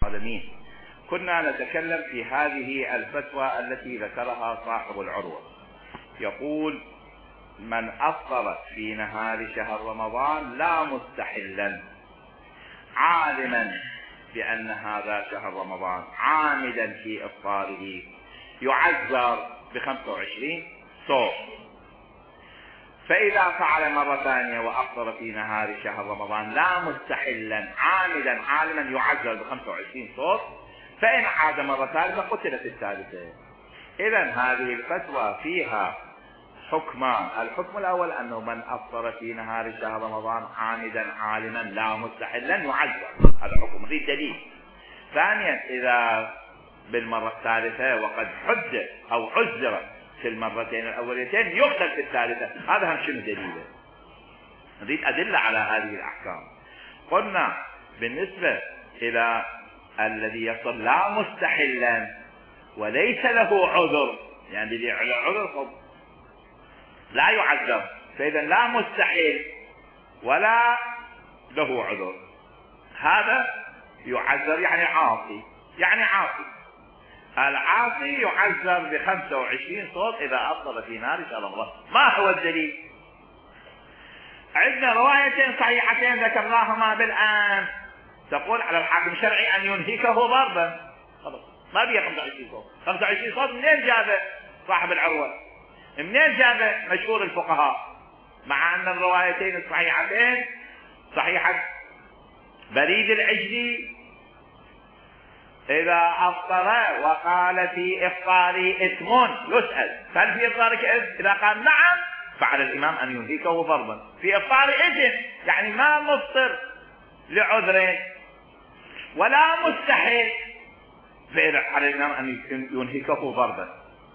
العالمين. كنا نتكلم في هذه الفتوى التي ذكرها صاحب العروة، يقول: من أفطر في نهار شهر رمضان لا مستحلا عالما بأن هذا شهر رمضان عامدا في إفطاره يعذر ب25 صوم. فإذا فعل مرة ثانية وأفطر في نهار شهر رمضان لا مستحلا عامدا عالما يعذر ب25 صوم، فإن عاد مرة ثالثة قتل في الثالثة. إذا هذه الفتوى فيها حكمان: الحكم الأول أنه من أفطر في نهار شهر رمضان عامدا عالما لا مستحلا يعذر، هذا حكم ذي دليل. ثانيا، إذا بالمرة الثالثة وقد حد أو عذر في المرتين الأوليتين يقتل في الثالثة، هذا هم شنو دليله؟ نريد أدلة على هذه الأحكام. قلنا بالنسبة إلى الذي يصل لا مستحلا وليس له عذر، يعني الذي على عذر لا يعذر، فإذا لا مستحيل ولا له عذر، هذا يعذر يعني عاصي. العاصي يعذر ب25 صوت إذا أفطر في نار شهر رمضان. ما هو الدليل؟ عندنا روايتين صحيحتين ذكرناهما بالآن تقول على الحاكم الشرعي أن ينهكه ضربا. خلاص ما بيه 25 صوت. 25 صوت منين جابه صاحب العروة؟ منين جابه مشهور الفقهاء؟ مع أن الروايتين الصحيحتين صحيحة بريد العجلي إذا أفطر وقال في إفطاري إثم يسأل: هل في إفطارك إثم؟ إذا قال نعم فعلى الإمام أن ينهكه ضربا. في إفطاري إثم يعني ما مفطر لعذر ولا مستحيل، فإذا على الإمام أن ينهكه ضربا.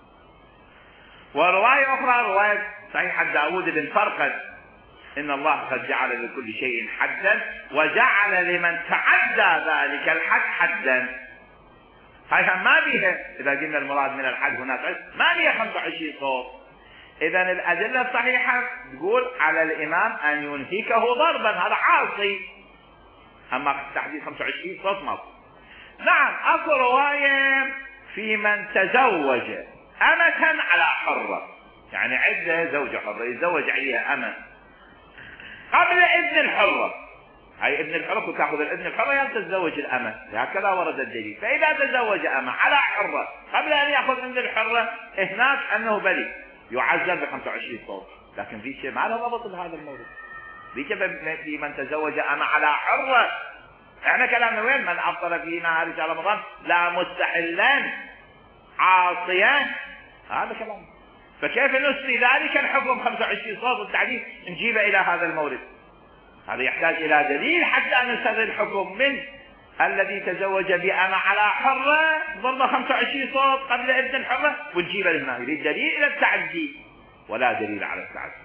ورواية أخرى رواية صحيحة داود بن فرقد: إن الله قد جعل لكل شيء حدا وجعل لمن تعدى ذلك الحد حدا. هاي ما بيها، إذا قلنا المراد من الحد هناك ما بيها 25 صوت. إذا الأدلة الصحيحة تقول على الإمام أن ينهكه ضربا، هذا عاصي. أما تحديد 25 صوت ما. نعم، أكو رواية في من تزوج أمة على حرة، يعني عنده زوجة حرة يتزوج عليها أمة قبل ابن الحرة. هاي ابن الحرة تأخذ الابن الحرة يعني تتزوج الأمة، هكذا ورد الدليل. فإذا تزوج أمة على حرة قبل أن يأخذ ابن الحرة، هناك أنه بريء يعذر ب25 صوت. لكن في شيء ما له ضبط بهذا الموضوع. في من تزوج أمة على حرة، احنا كلامنا وين؟ من أفطر في نهار شهر رمضان لا مستحلا عاصيا، هذا كلام. فكيف نسري ذلك الحكم 25 صوت والتعديل نجيبه إلى هذا المورد؟ هذا يحتاج إلى دليل حتى نسري الحكم من الذي تزوج بأمة على حرة ضرب 25 صوت قبل ابن الحرة ونجيبه لهنا. يريد دليل إلى التعدي ولا دليل على التعدي.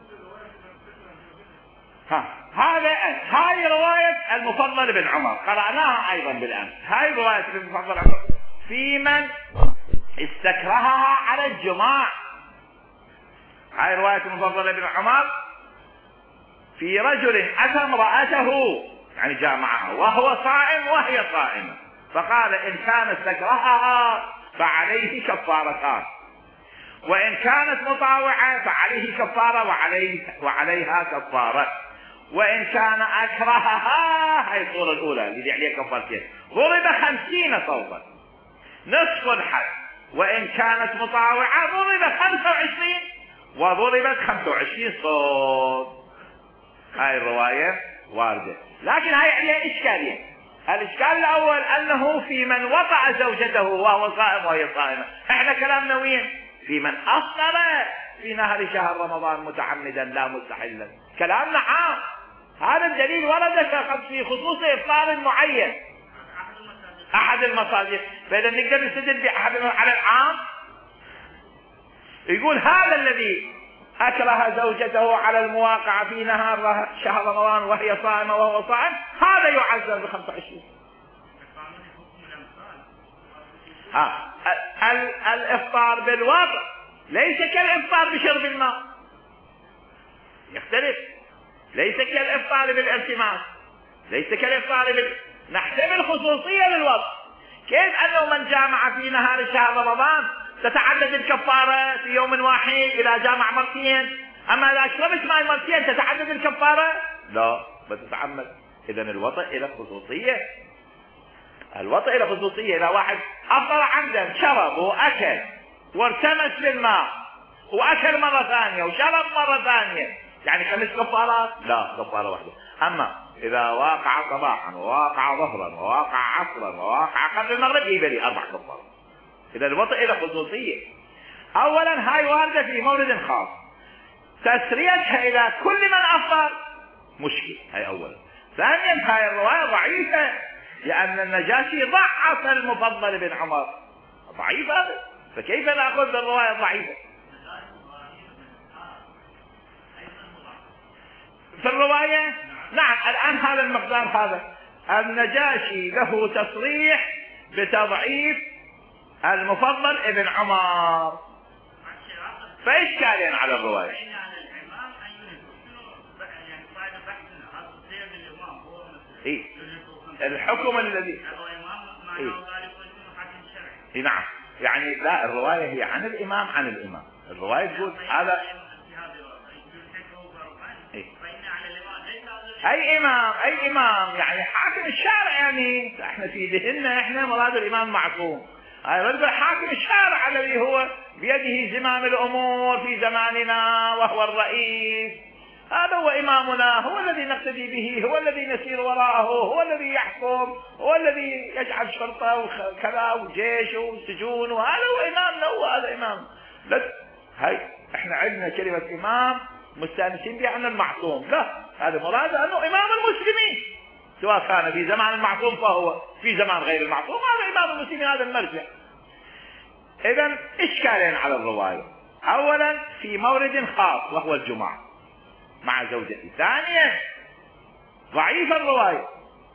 هاي رواية المفضل بن عمر قرأناها أيضا بالأمس. هاي رواية المفضل عمر في من استكرهها على الجماع. هاي رواية المفضل بن عمر في رجل أتى امرأته، يعني جاء معها وهو صائم وهي صائمة، فقال: إن كان استكرهها فعليه كفارتان، وإن كانت مطاوعة فعليه كفارة وعليها كفارة، وإن كان أكرهها، هاي الصورة الأولى اللي عليها كفارتين، ضرب 50 صوتا نصف الحد، وإن كانت مطاوعة ضرب 25 وضربت 25 صوت. هاي الرواية واردة، لكن هاي عليها إشكالية. الإشكال الأول أنه في من وقع زوجته وهو صائم وهي صائمة. احنا كلامنا وين؟ في من أفطر في نهر شهر رمضان متعمدا لا مستحلا، كلامنا عام. هذا الدليل ورد في خصوص إفطار معين أحد المصادر، فإذا نقدر نستدل بأحد على العام. يقول: هذا الذي أكره زوجته على المواقعة في نهار شهر رمضان وهي صائمة وهو صائم، هذا يعذر ب25. الإفطار بالوضع ليس كالإفطار بشرب الماء، يختلف. ليس كالإفطار بالالتماس، ليس كالإفطار يحتمل خصوصية للوضع. كيف أنه من جامع في نهار شهر رمضان تتعدد الكفارة في يوم واحد إذا جامع مرتين، أما إذا شربت ماء مرتين تتعدد الكفارة؟ لا، بتتعمد. إذن الوطئ إلى خصوصية. الوطئ إلى خصوصية. إذا واحد أفطر عمدا، شرب وأكل وارتمس بالماء وأكل مرة ثانية وشرب مرة ثانية، يعني 5 كفارات؟ لا، كفارة واحدة. أما إذا واقع صباحا وواقع ظهرا وواقع عصرا وواقع قبل المغرب يبلي 4 كفارات. إذا الوطئ إلى خصوصية. أولا هاي واردة في مورد خاص، تسريتها إلى كل من أفطر مشكل، هاي أولا. ثانيا هاي الرواية ضعيفة، لأن النجاشي ضعف المفضل بن عمر، ضعيف هذا، فكيف نأخذ بالرواية ضعيفة؟ في الرواية نعم الآن هذا المقدار، هذا النجاشي له تصريح بتضعيف المفضل ابن عمر، فإشكالين على الرواية. إيه؟ الحكم الذي إيه؟ نعم، يعني لا، الرواية هي عن الإمام، عن الإمام. الرواية تقول هذا إيه؟ أي إمام، أي إمام، يعني حاكم الشارع. يعني احنا في ذهننا احنا مراد الإمام معصوم، هاي رجل حاكم الشارع الذي هو بيده زمام الأمور في زماننا وهو الرئيس. هذا هو إمامنا، هو الذي نقتدي به، هو الذي نسير وراءه، هو الذي يحكم، هو الذي يجعل شرطة وكذا وجيش وسجون، وهذا هو إمامنا، هو هذا إمام. بس هاي احنا عندنا كلمة إمام مستأنسين بها أن المعصوم، لا، هذا مراد أنه إمام المسلمين، سواء كان في زمان المعصوم فهو في زمان غير المعصوم، هذا إمام المسلمين، هذا المرجع. إذن إشكالين على الرواية. أولا في مورد خاص وهو الجمعة مع زوجته. ثانيا ضعيف الرواية.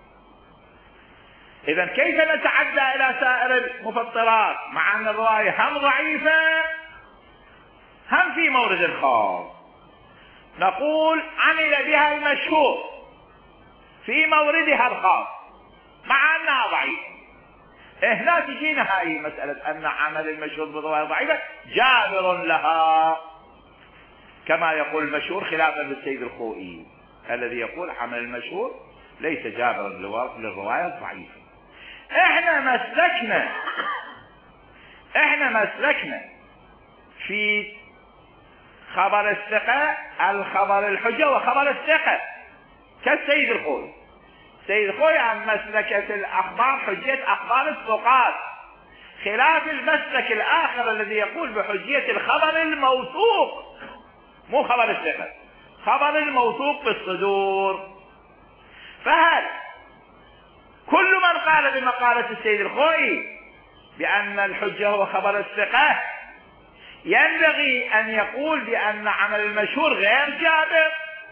إذن كيف نتعدى إلى سائر المفطرات مع أن الرواية هم ضعيفة هم في مورد خاص؟ نقول عمل بها المشهور في موردها الخاص مع أنها ضعيفة. هنا تجينا هاي مسألة أن عمل المشهور بالرواية ضعيفة جابر لها، كما يقول المشهور خلافا للسيد الخوئي الذي يقول عمل المشهور ليس جابرا للرواية الضعيفة. احنا مسلكنا في خبر الثقة، الخبر الحجة وخبر الثقة، كالسيد الخوئي. السيد الخوئي عن مسلكة الأخبار حجية أخبار الثقات، خلاف المسلك الآخر الذي يقول بحجية الخبر الموثوق، مو خبر الثقة، خبر الموثوق بالصدور. فهل كل من قال بمقالة السيد الخوئي بأن الحجة هو خبر الثقة ينبغي أن يقول بأن عمل المشهور غير جابر؟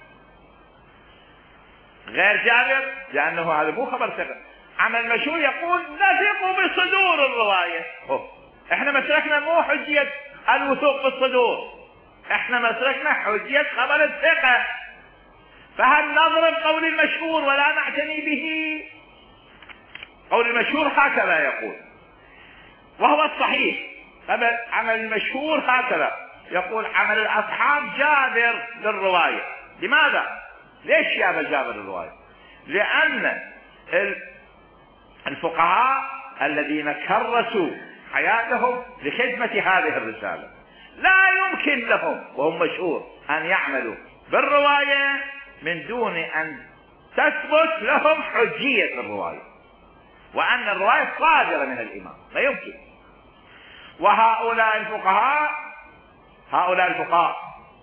غير جابر لأنه هذا مو خبر ثقة. عمل المشهور يقول نثق بصدور الرواية. احنا مسلكنا مو حجية الوثوق بالصدور، احنا مسلكنا حجية خبر الثقة. فهل نضرب قول المشهور ولا نعتني به؟ قول المشهور هكذا يقول وهو الصحيح. عمل المشهور هكذا يقول عمل الأصحاب جابر للرواية. لماذا؟ ليش جابر للرواية؟ لأن الفقهاء الذين كرسوا حياتهم لخدمة هذه الرسالة لا يمكن لهم وهم مشهور أن يعملوا بالرواية من دون أن تثبت لهم حجية الرواية وأن الرواية صادرة من الإمام، لا يمكن. وهؤلاء الفقهاء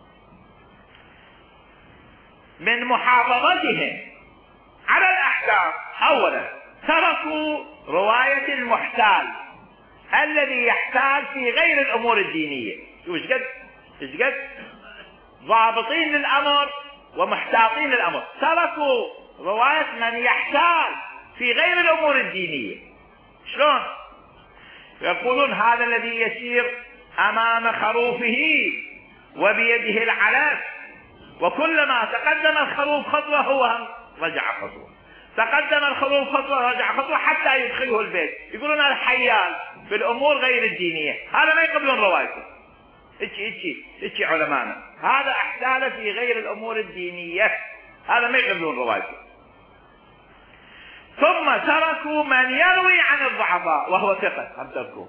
من محافظتهم على الأحكام أولا تركوا رواية المحتال الذي يحتال في غير الأمور الدينية. ايش قد ضابطين للأمر ومحتاطين للأمر. تركوا رواية من يحتال في غير الأمور الدينية. شلون؟ يقولون هذا الذي يسير أمام خروفه وبيده العلف وكلما تقدم الخروف خطوة هو رجع خطوة، تقدم الخروج خطوة رجع خطوة حتى يدخله البيت. يقولون الحيال في الأمور غير الدينية، هذا ما يقبلون روايته. اتشي علمانا هذا احتال في غير الأمور الدينية، هذا ما يقبلون روايته. ثم تركوا من يروي عن الضعفاء وهو ثقة. هم تركوه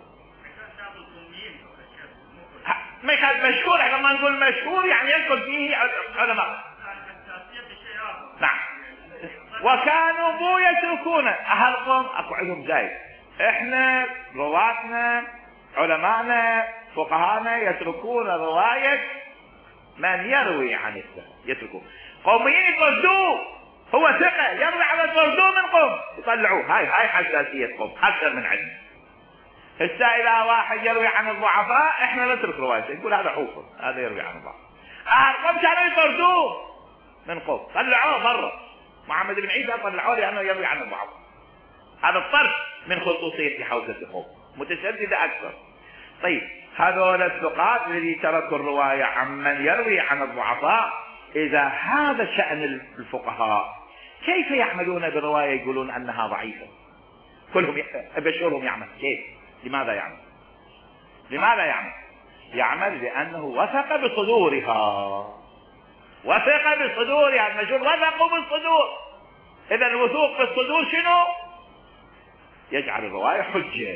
ما يخالف مشهور. احنا ما نقول مشهور يعني يدخل فيه علماء. نعم. وكانوا مو يتركون أهلهم أكو عندهم زايد. احنا رواتنا علماءنا فقهانا يتركون رواية من يروي عن الثقة، يتركون. قوميين يطردوه، هو ثقة يروي على طردوه من قوم يطلعوه. هاي حساسية قوم أكثر من عندنا. هسه إذا واحد يروي عن الضعفاء احنا نترك روايته، نقول هذا حوفر، هذا يروي عن الضعفاء. قوم كانوا يطردوه من قوم، طلعوه برا. محمد بن عيسى طلعوه لأنه يروي عن الضعفاء. هذا الطرد من خصوصية حوزة القوم، متشددة أكثر. طيب هذول الثقات الذي تركوا الرواية عمن يروي عن الضعفاء، إذا هذا شأن الفقهاء كيف يعملون برواية يقولون أنها ضعيفة؟ كلهم بشرهم يعمل كيف؟ لماذا يعمل؟ لماذا يعمل؟ يعمل لأنه وثق بصدورها. وثق بصدورها، المشهور وثقوا بالصدور. إذا الوثوق بالصدور شنو؟ يجعل الرواية حجة.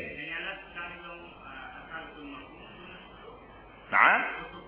نعم.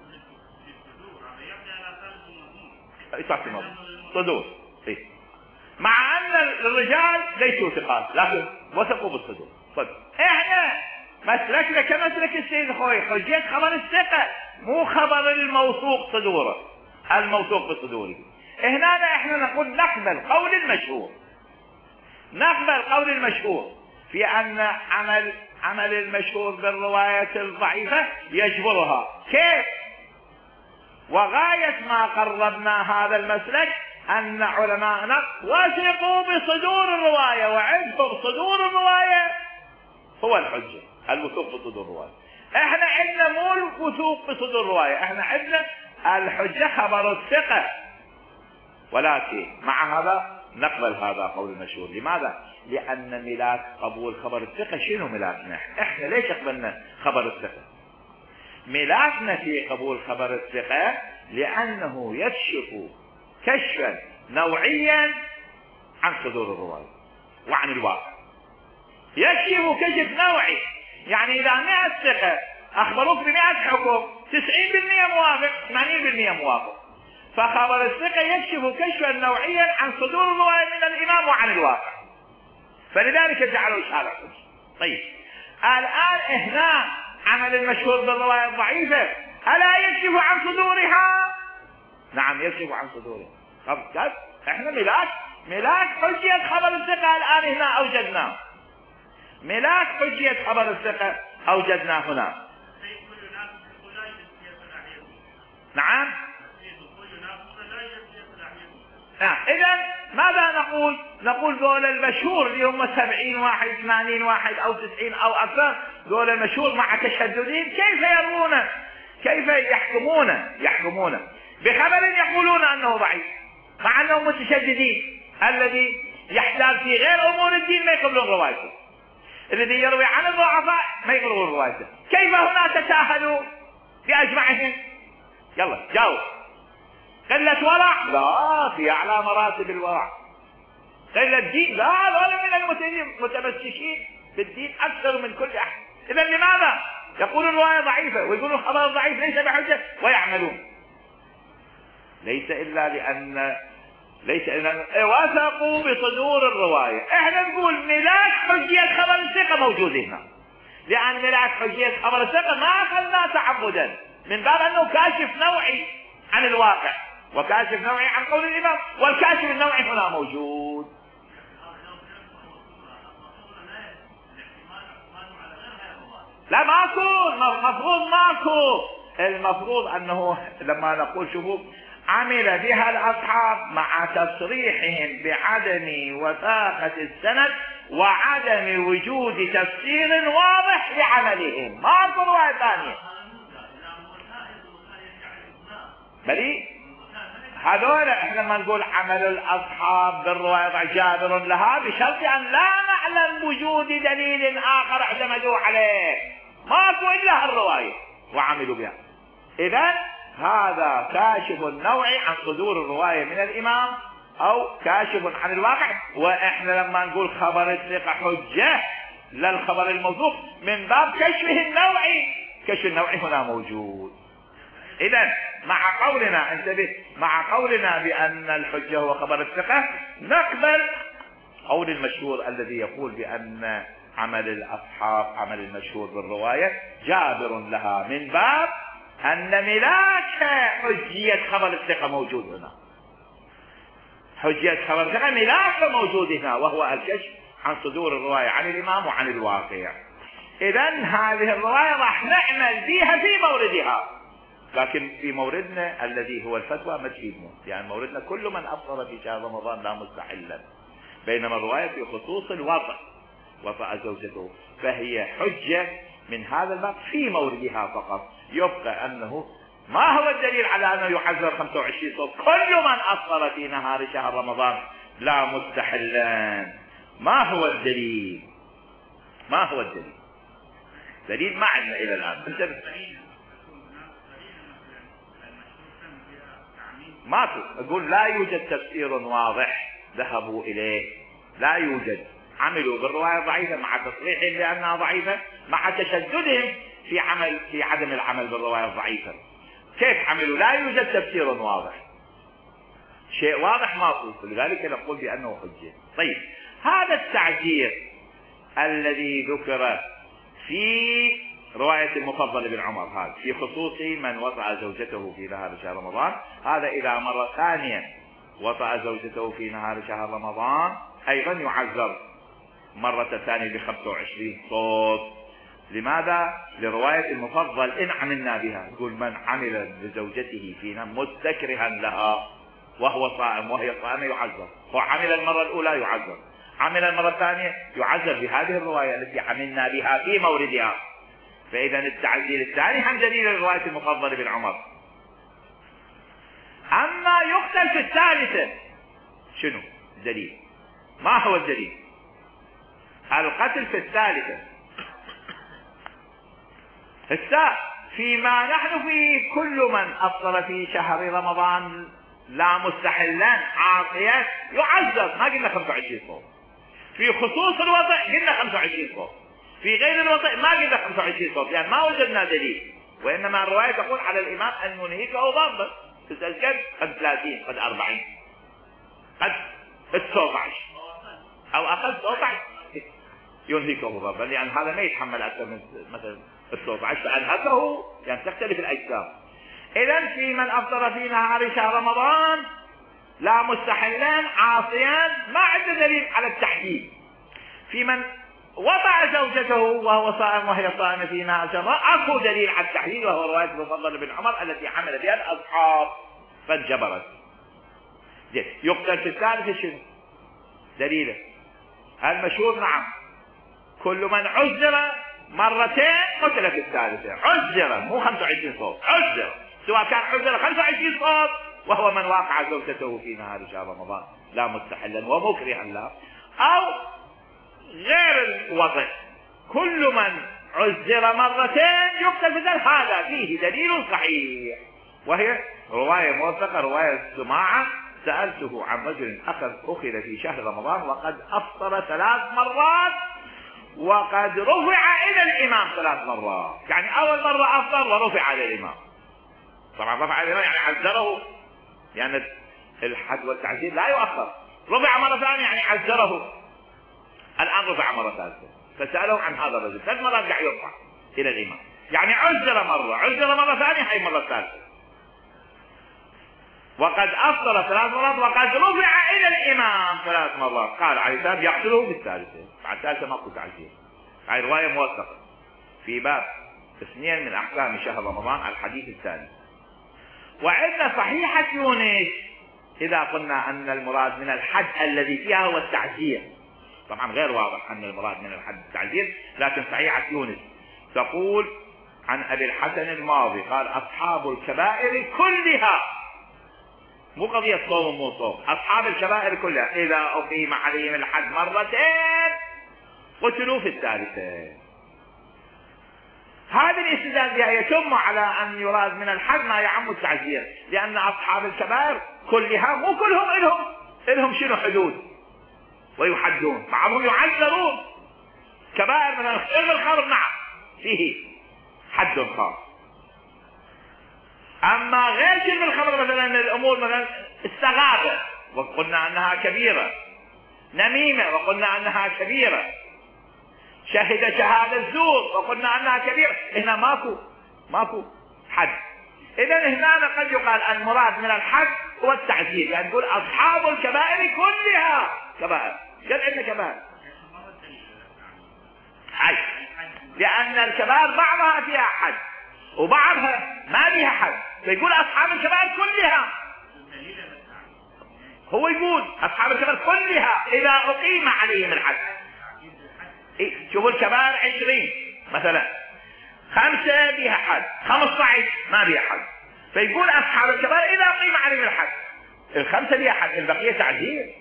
صدور. مع أن الرجال ليسوا ثقات لكن وثقوا بالصدور. طيب احنا مسلكنا كمسلك السيد الخوي، حجية خبر الثقة مو خبر الموثوق صدوره، الموثوق بصدوره. هنا احنا نقول نقبل قول المشهور، نقبل قول المشهور في أن عمل المشهور بالرواية الضعيفة يجبرها. كيف؟ وغاية ما قربنا هذا المسلك أن علماءنا وثقوا بصدور الرواية، وعندهم صدور الرواية هو الحجة، الوثوق بصدور الرواية. احنا عندنا مو الوثوق بصدور الرواية، احنا عندنا الحجة خبر الثقة. ولكن مع هذا نقبل هذا قول المشهور. لماذا؟ لأن ملاك قبول خبر الثقة شنو ملاكنا؟ احنا ليش قبلنا خبر الثقة؟ ملاكنا في قبول خبر الثقة لأنه يكشف كشفا نوعيا عن صدور الرواية وعن الواقع. يكشف كشف نوعي، يعني إذا 100 ثقة أخبروك ب100 حكم 90% موافق 80% موافق، فخبر الثقة يكشف كشفا نوعيا عن صدور الرواية من الإمام وعن الواقع، فلذلك جعلوا شارع. طيب الآن هنا عمل المشهور بالرواية الضعيفة ألا يكشف عن صدورها؟ نعم يكشف عن صدورها. طب احنا ملاك حجية خبر الثقة الآن هنا أوجدناه، ملاك حجية خبر الثقة أوجدناه هنا. نعم. إذا ماذا نقول؟ نقول دول المشهور اللي هم 70 واحد 80 واحد أو 90 أو أكثر، دول المشهور مع تشددين كيف يروون، كيف يحكمون بخبر يقولون أنه ضعيف مع أنهم متشددين. الذي يحتاج في غير أمور الدين ما يقبلون روايته، الذي يروي عن الضعفاء ما يقبلون روايته. كيف هنا تساهلوا بأجمعهم؟ يلا جاوب. قلة ورع؟ لا، في أعلى مراتب الورع. قلة دين؟ لا، ولا من المتمسكين بالدين أكثر من كل أحد. إذا لماذا يقولون الرواية ضعيفة ويقولون الخبر ضعيف ليس بحجة ويعملون؟ ليس إلا لأن وثقوا بصدور الرواية. احنا نقول ملاك حجية خبر الثقة موجود هنا، لأن ملاك حجية خبر الثقة ما أخذنا تعبدا، من باب أنه كاشف نوعي عن الواقع وكاشف نوعي عن قول الإمام، والكاشف النوعي هنا موجود. لا ماكو، المفروض أنه لما نقول شوفوا عمل بها الأصحاب مع تصريحهم بعدم وثاقة السند وعدم وجود تفسير واضح لعملهم، ماكو رواية ثانية. بلي هذول احنا لما نقول عمل الاصحاب بالرواية جابر لها بشرط ان لا نعلم وجود دليل اخر اعتمدوا عليه، ماكو الا هالرواية وعملوا بها. اذا هذا كاشف نوعي عن صدور الرواية من الامام او كاشف عن الواقع. واحنا لما نقول خبر الثقة حجة للخبر الموثوق من باب كشفه النوعي، كشف النوعي هنا موجود. اذا مع قولنا انتبه، مع قولنا بان الحجة هو خبر الثقة نقبل قول المشهور الذي يقول بان عمل الاصحاب عمل المشهور بالرواية جابر لها من باب ان ملاك حجية خبر الثقة موجود هنا، حجية خبر الثقة ملاك موجود هنا وهو الكشف عن صدور الرواية عن الامام وعن الواقع. اذا هذه الرواية راح نعمل بها في موردها، لكن في موردنا الذي هو الفتوى ما تفيدنا، يعني موردنا كل من افطر في شهر رمضان لا مستحلا، بينما الرواية في خصوص الوضع وطأ زوجته فهي حجة من هذا الباب في موردها فقط. يبقى انه ما هو الدليل على انه يحذر 25 صوت كل من افطر في نهار شهر رمضان لا مستحلا؟ ما هو الدليل؟ ما هو الدليل؟ دليل ما عندنا الى الان. ما اقول لا يوجد تفسير واضح ذهبوا اليه، لا يوجد. عملوا بالرواية ضعيفة مع تصريحهم بانها ضعيفة، مع تشددهم في عدم العمل بالرواية الضعيفة. كيف عملوا؟ لا يوجد تفسير واضح، شيء واضح ماكو، لذلك نقول بانه حجة. طيب هذا التعزير الذي ذكر في رواية المفضل بن عمر هذا في خصوص من وطأ زوجته في نهار شهر رمضان، هذا إذا مرة ثانية وطأ زوجته في نهار شهر رمضان أيضا يعذر مرة ثانية ب25 صوت. لماذا؟ لرواية المفضل إن عملنا بها، يقول من عمل بزوجته في نهار مستكرها لها وهو صائم وهي صائمة يعذر، وعمل المرة الأولى يعذر، عمل المرة الثانية يعذر بهذه الرواية التي عملنا بها في موردها. فإذا التعزير الثاني هم دليل رواية المفضل بن عمر. أما يقتل في الثالثة شنو الدليل؟ ما هو الدليل؟ القتل في الثالثة فيما نحن فيه كل من أفطر في شهر رمضان لا مستحلا عاصيا يعذر، ما قلنا 25 صوت. في خصوص الوضع قلنا 25 صوت، في غير الوضع ما قلنا 25 صوت، يعني ما وجدنا دليل. وإنما الرواية تقول على الإمام أن ينهيكه ضربا، تسأل قد 30 قد 40 قد 19 أو أقل 19 ينهيكه ضربا، يعني هذا ما يتحمل أكثر من مثلا 19 فأنهكه، يعني تختلف الأجسام. إذا في من أفطر في نهار شهر رمضان لا مستحلا عاصيا ما عنده دليل على التحديد. في من وطأ زوجته وهو صائم وهي صائمة في نهار شهر اكو دليل على التحديد، وهو رواية المفضل بن عمر التي عمل بها الأصحاب فانجبرت. يقتل في الثالثة شنو دليله؟ المشهور نعم كل من عذر مرتين قتل في الثالثة، عذر مو 25 صوت، عذر سواء كان عذر 25 صوت وهو من واقع زوجته في نهار شهر رمضان لا مستحلا ومكرها له، او غير الوضع كل من عذر مرتين يقتل في ذلك. هذا فيه دليل صحيح، وهي رواية موثقة رواية سماعة. سألته عن رجل أخذ في شهر رمضان وقد أفطر 3 مرات وقد رفع إلى الإمام 3 مرات، يعني أول مرة أفطر ورفع إلى الإمام، طبعا رفع إلى الإمام يعني عذره، يعني الحد والتعزير لا يؤخر. رفع مرة ثانية يعني عذره، الآن رفع مرة ثالثة. فسألوا عن هذا الرجل 3 مرات قاعد يرفع إلى الإمام، يعني عذر مرة، عذر مرة ثانية، هي مرة ثالثة، وقد أفطر 3 مرات وقد رفع إلى الإمام 3 مرات. قال عليه السلام يقتله بالثالثة، بعد الثالثة ماكو تعزير. هاي رواية موثقة في باب 2 من أحكام شهر رمضان الحديث الثاني. وعندنا صحيحة يونس إذا قلنا أن المراد من الحد الذي فيها هو التعزير، طبعا غير واضح أن المراد من الحد التعزير، لكن صحيحة يونس تقول عن أبي الحسن الماضي قال أصحاب الكبائر كلها مو قضية صوم مو صوم، أصحاب الكبائر كلها إذا أقيم عليهم الحد مرتين قتلوا في الثالثة. هذه الاستدلال بها يتم على أن يراد من الحد ما يعم التعزير، لأن أصحاب الكبائر كلها مو كلهم إلهم شنو حدود ويحدون، بعضهم يعذرون. كبائر من الخمر نعم فيه حد خاص، أما غير شرب الخمر مثلا الأمور مثلا استغاثة وقلنا أنها كبيرة، نميمة وقلنا أنها كبيرة، شهد شهادة زور وقلنا أنها كبيرة، هنا ماكو حد. إذا هنا قد يقال المراد من الحد هو التعزير، يعني نقول أصحاب الكبائر كلها كبائر، قال عندنا كبائر حد، لأن الكبائر بعضها فيها حد وبعضها ما فيها حد، فيقول أصحاب الكبائر كلها. هو يقول أصحاب الكبائر كلها إذا أقيم عليهم الحد. شوفوا الكبائر 20 مثلا، 5 بها حد، 15 ما بها حد، فيقول أصحاب الكبائر إذا أقيم عليهم الحد، 5 بها حد، البقية تعزير.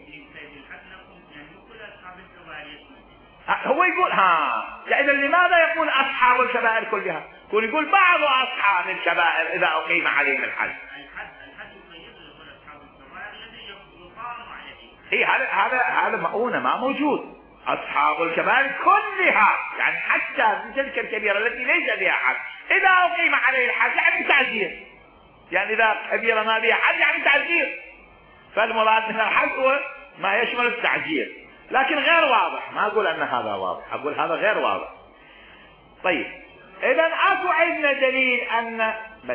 هو يقول إذا لماذا يقول أصحاب الكبائر كلها؟ يقول بعض أصحاب الكبائر إذا أقيم عليهم الحد. هذا مؤونة ما موجود. أصحاب الكبائر كلها يعني حتى تلك الكبيرة التي ليس بها حد إذا أقيم عليه الحد يعني تعزير، يعني إذا كبيرة ما بها حد يعني تعزير. فالمراد من الحد هو ما يشمل التعزير، لكن غير واضح، ما أقول أن هذا واضح، أقول هذا غير واضح. طيب إذا أكو عندنا دليل أن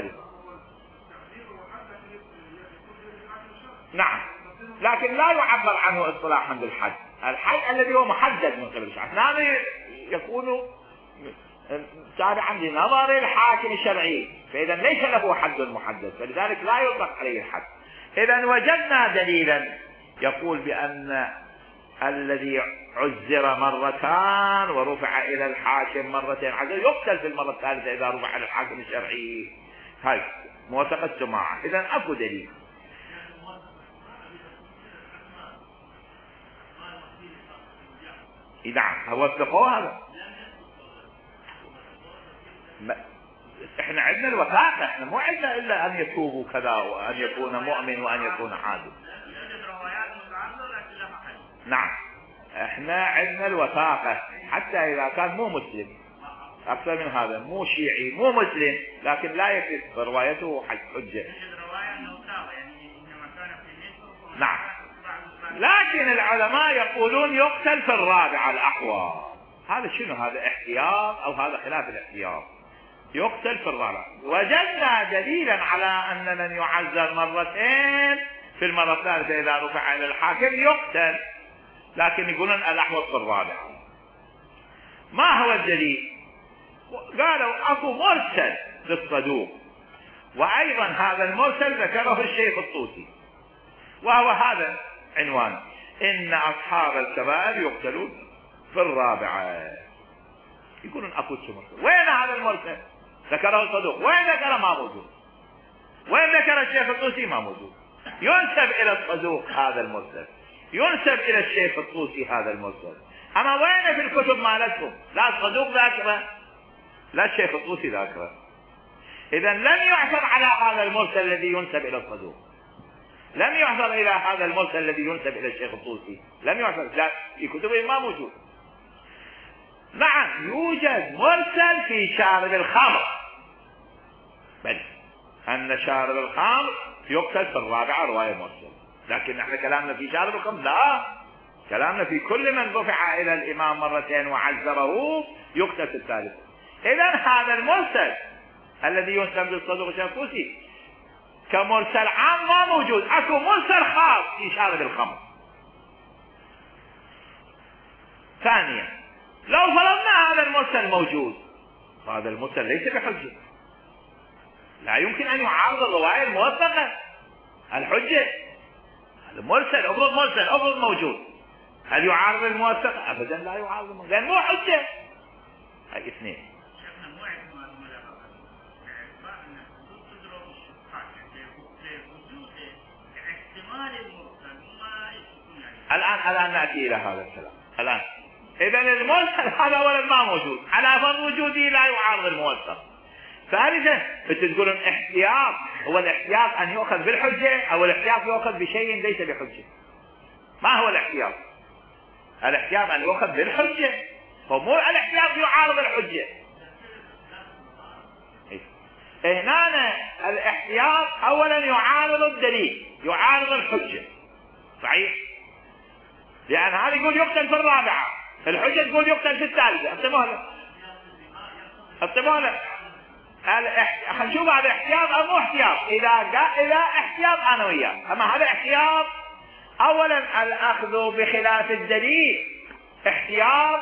نعم، لكن لا يعبر عنه اصطلاحا بالحد، الحد الذي هو محدد من قبل الشرع، هذا يكون تابعا لنظر الحاكم الشرعي، فإذا ليس له حد محدد، فلذلك لا يطلق عليه الحد. إذا وجدنا دليلا يقول بأن الذي عزر مرتان ورفع إلى الحاكم مرتين عزر يقتل في المرة الثالثة إذا رفع إلى الحاكم الشرعي. هاي موافقة جماعة. إذا أكو دليل. نعم وثقوا هذا. احنا عندنا الوثاقة، احنا مو عندنا إلا أن يتوبوا كذا وأن يكون مؤمن وأن يكون عادل. نعم احنا عندنا الوثاقة، حتى إذا كان مو مسلم أكثر من هذا، مو شيعي مو مسلم لكن لا يكفي روايته حجة. نعم، لكن العلماء يقولون يقتل في الرابعة الأقوى. هذا شنو؟ هذا احتياط أو هذا خلاف الاحتياط؟ يقتل في الرابعة. وجدنا دليلا على أن من يعزر مرتين في المرة الثالثة إذا رفع إلى الحاكم يقتل، لكن يقولون الأحوط في الرابعة. ما هو الدليل؟ قالوا أكو مرسل للصدوق، وأيضا هذا المرسل ذكره الشيخ الطوسي، وهو هذا عنوان: إن أصحاب الكبائر يقتلون في الرابعة. يقولون أكو مرسل. وين هذا المرسل؟ ذكره الصدوق، وين ذكره؟ ما موجود. وين ذكر الشيخ الطوسي؟ ما موجود. ينسب إلى الصدوق هذا المرسل، ينسب إلى الشيخ الطوسي هذا المرسل، أما وين في الكتب مالتهم؟ لا الصدوق ذاكره لا الشيخ الطوسي ذاكره. إذا لم يعثر على هذا المرسل الذي ينسب إلى الصدوق، لم يعثر إلى هذا المرسل الذي ينسب إلى الشيخ الطوسي، لم يعثر، لا في كتبهم ما موجود. نعم يوجد مرسل في شارب الخمر، بل أن شارب الخمر يقتل في الرابعة رواية مرسل، لكن نحن كلامنا في شارب الخمر لا، كلامنا في كل من رفع إلى الإمام مرتين وعزره يقتل في الثالثة. إذا هذا المرسل الذي ينسب للصدوق الشيخ الطوسي كمرسل عام ما موجود، اكو مرسل خاص في شارب الخمر. ثانيا لو فرضنا هذا المرسل موجود، هذا المرسل ليس بحجة، لا يمكن ان يعارض الرواية الموثقة الحجة. هذا مرسل، افرض موجود، هل يعارض الموثقة؟ ابدا لا يعارض، لان مو حجة. هاي اثنين. الآن نأتي إلى هذا الكلام الآن. إذا الموثق هذا أولا ما موجود، على فرض وجوده لا يعارض الموثق. ثالثا تقولون احتياط، هو الاحتياط أن يؤخذ بالحجة أو الاحتياط يؤخذ بشيء ليس بحجة؟ ما هو الاحتياط؟ الاحتياط أن يؤخذ بالحجة، فمو الاحتياط يعارض الحجة. هنا الاحتياط أولا يعارض الدليل، يعارض الحجة، صحيح؟ لأن هذا يقول يقتل في الرابعة، الحجة تقول يقتل في الثالثة. انتبهوا له خلينا نشوف هذا احتياط أو مو احتياط. إذا احتياط أنا وياه، أما هذا احتياط أولا الأخذ بخلاف الدليل احتياط.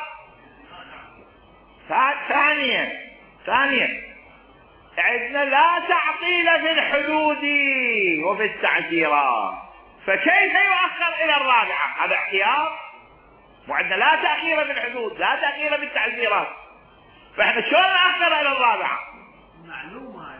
ثانيا عندنا لا تعطيل في الحدود وفي التعزيرات، فكيف يؤخر إلى الرابعة؟ هذا احتياط. وعندنا لا تأخير في الحدود، لا تأخير في التعزيرات، فإحنا شلون نأخر إلى الرابعة؟ معلومة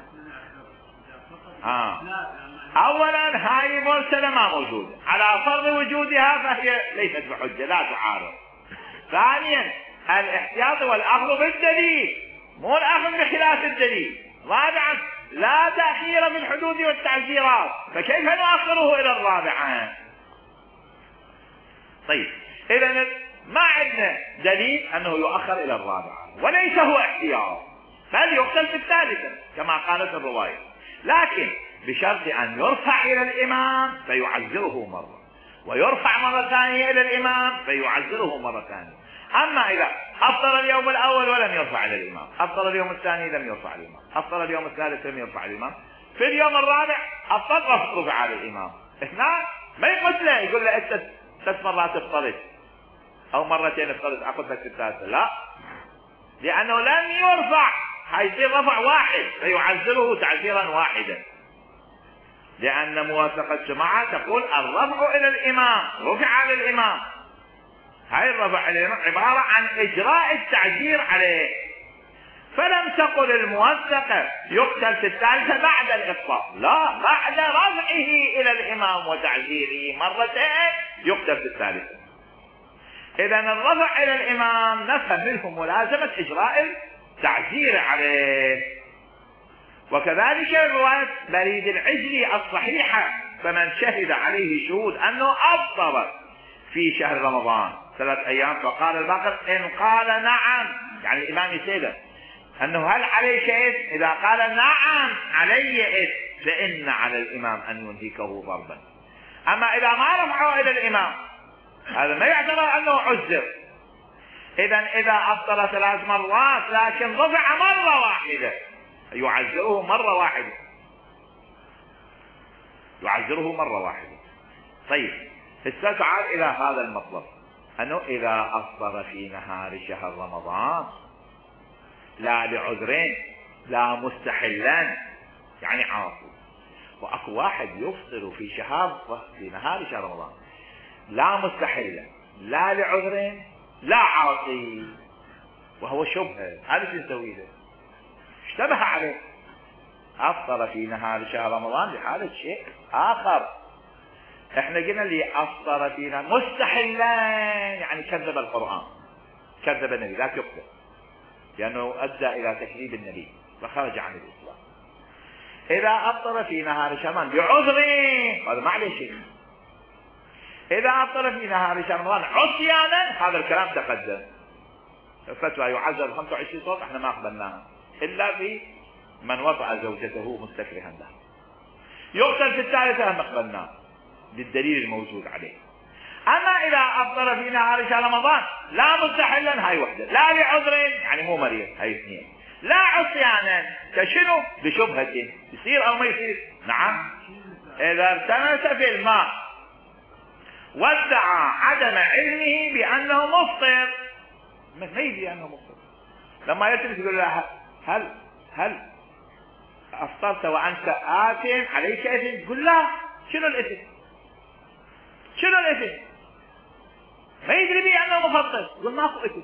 أولا هاي مرسلة ما موجودة، على فرض وجودها فهي ليست بحجة لا تعارض. ثانيا الاحتياط والأخذ بالدليل، مو الأخذ بخلاف الدليل. رابعا لا تأخير في الحدود والتعزيرات، فكيف نؤخره إلى الرابعة؟ طيب إذا ما عندنا دليل أنه يؤخر إلى الرابعة، وليس هو احتياط، بل يقتل في الثالثة كما قالت الرواية، لكن بشرط أن يرفع إلى الإمام فيعزره مرة، ويرفع مرة ثانية إلى الإمام فيعزره مرة ثانية. أما إذا أفطر اليوم الأول ولم يرفع إلى الإمام، أفطر اليوم الثاني لم يرفع الإمام، أفطر اليوم الثالث لم يرفع الإمام، في اليوم الرابع أفطر رفع على الإمام، هنا ما يقول له يقول له أنت 3 مرات افطرت أو مرتين افطرت أخذ لك الثالثة، لا، لأنه لم يرفع، حيصير رفع واحد فيعزره تعزيرا واحدا، لأن موافقة الجماعة تقول الرفع إلى الإمام، رفع على الإمام، هاي الرفع إلى الإمام عبارة عن إجراء التعزير عليه. فلم تقل الموثقة يقتل في الثالثة بعد الإفطار، لا، بعد رفعه إلى الإمام وتعزيره مرتين يقتل في الثالثة. إذا الرفع إلى الإمام نفهم منه ملازمة إجراء التعزير عليه. وكذلك رواية بريد العجلي الصحيحة، فمن شهد عليه شهود أنه أفطر في شهر رمضان 3 أيام فقال الباقر إن قال نعم، يعني الإمام يسأله أنه هل عليه شيء؟ إذا قال نعم علي إثم فإن على الإمام أن ينهكه ضربا. أما إذا ما رفعه إلى الإمام هذا ما يعتبر أنه عذر. إذا أفطر 3 مرات لكن رفع مرة واحدة يعذره مرة واحدة، يعذره مرة واحدة. طيب استسعى إلى هذا المطلب أنه إذا أفطر في نهار شهر رمضان لا لعذرين، لا مستحلا يعني عاصي، وأكو واحد يفطر في نهار شهر رمضان لا مستحلا لا لعذرين لا عاصي، وهو شبهة، هذا شو نسوي له؟ اشتبه عليه، أفطر في نهار شهر رمضان لحالة شيء آخر. احنا قلنا اللي أفطر في نهار مستحلا يعني كذب القرآن، كذب النبي، لا تقتل، لأنه أدى إلى تكذيب النبي فخرج عن الإسلام. إذا أفطر في نهار شهر بعذر هذا ما عليه شيء. إذا أفطر في نهار شهر رمضان عصيانا هذا الكلام تقدم، الفتوى يعزل 25 صوت احنا ما قبلناها إلا في من وضع زوجته مستكرها له، يقتل في الثالثة هم قبلناه للدليل الموجود عليه. أما إذا أفطر في نهار شهر رمضان لا مستحلا هاي وحدة، لا لعذر يعني مو مريض هاي 2، لا عصيانا كشنو بشبهة يصير أو ما يصير. نعم إذا ارتمس في الماء وادعى عدم علمه بأنه مفطر، ما يدري أنه مفطر، لما يلتمس يقول له هل أفطرت وأنت آثم عليك إثم؟ يقول لا، شنو الإثم؟ شنو الإثم؟ ما يدري بأنه مفطر، يقول ماكو إثم.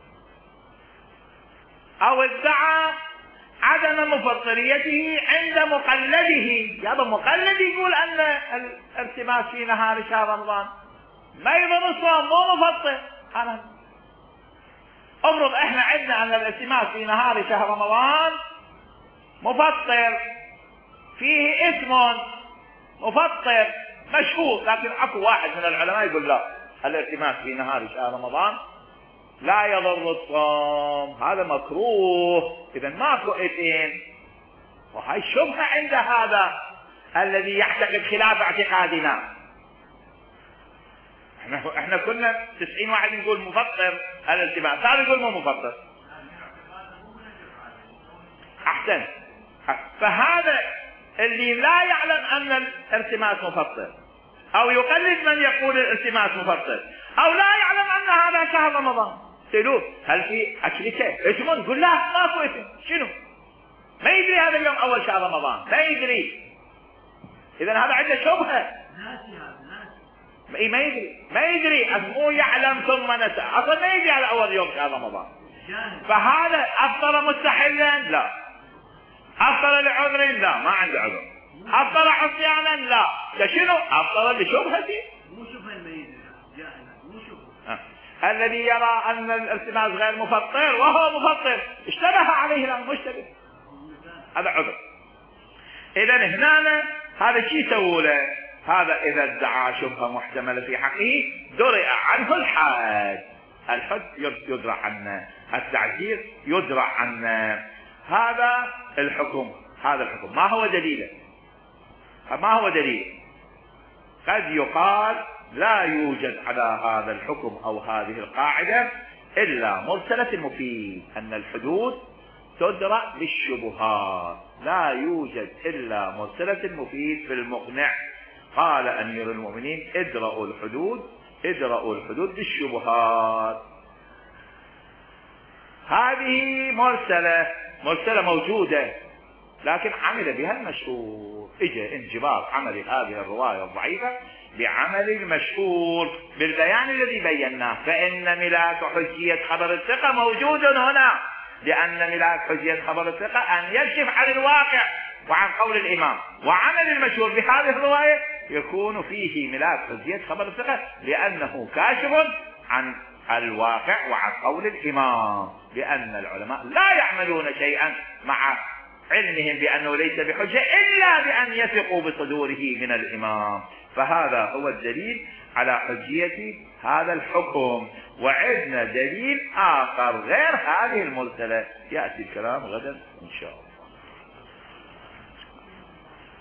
أو ادعى عدم مفطريته عند مقلده، يابا مقلد يقول أن الارتماس في نهار شهر رمضان ما يضر الصوم، مو مفطر. أنا افرض احنا عندنا ان الالتماس في نهار شهر رمضان مفطر، فيه اسم مفطر مشهور، لكن اكو واحد من العلماء يقول لا، الالتماس في نهار شهر رمضان لا يضر الصوم، هذا مكروه، اذا ماكو اثم. وهي الشبهة عند هذا الذي يعتقد خلاف اعتقادنا. احنا كنا 90 واحد نقول مفطر الالتماس، هذا يقول مو مفطر. احسن. فهذا اللي لا يعلم ان الالتماس مفطر، او يقلد من يقول الالتماس مفطر، او لا يعلم ان هذا شهر رمضان، سألوه هل في اكلته اسم؟ يقول لا ماكو اسم. شنو؟ ما يدري هذا اليوم اول شهر رمضان، ما يدري. اذا هذا عنده شبهه، ما يدري مو يعلم ثم نسى، اصلا ما يدري على اول يوم شهر رمضان. فهذا افطر مستحلا؟ لا. افطر لعذر؟ لا، ما عنده عذر. افطر عصيانا؟ لا. شنو؟ افطر لشبهته. مو شبهه ما يدري، جاهل، مو شبهه. الذي يرى ان الالتماس غير مفطر وهو مفطر اشتبه عليه، لا مشتبه، هذا عذر. اذا هنا هذا شي يسووا له؟ هذا اذا ادعى شبهه محتمله في حقه درع عنه الحد. الحد يدرع عنه، التعزير يدرع عنه. هذا الحكم. هذا الحكم ما هو دليله؟ ما هو دليل؟ قد يقال لا يوجد على هذا الحكم او هذه القاعده الا مرسله المفيد، ان الحدود تدرع بالشبهات، لا يوجد الا مرسله المفيد في المقنع. قال امير المؤمنين ادرأوا الحدود بالشبهات. هذه مرسله موجوده، لكن عمل بها المشهور. اجى انجبار عمل هذه الروايه الضعيفه بعمل المشهور بالبيان الذي بيناه. فان ملاك حجيه خبر الثقه موجود هنا، لان ملاك حجيه خبر الثقه ان يكشف عن الواقع وعن قول الامام، وعمل المشهور بهذه الروايه يكون فيه ملاك حجيه خبر الثقه لانه كاشف عن الواقع وعن قول الامام. لان العلماء لا يعملون شيئا مع علمهم بانه ليس بحجه الا بان يثقوا بصدوره من الامام. فهذا هو الدليل على حجيه هذا الحكم. وعندنا دليل اخر غير هذه المرسله ياتي الكلام غدا ان شاء الله.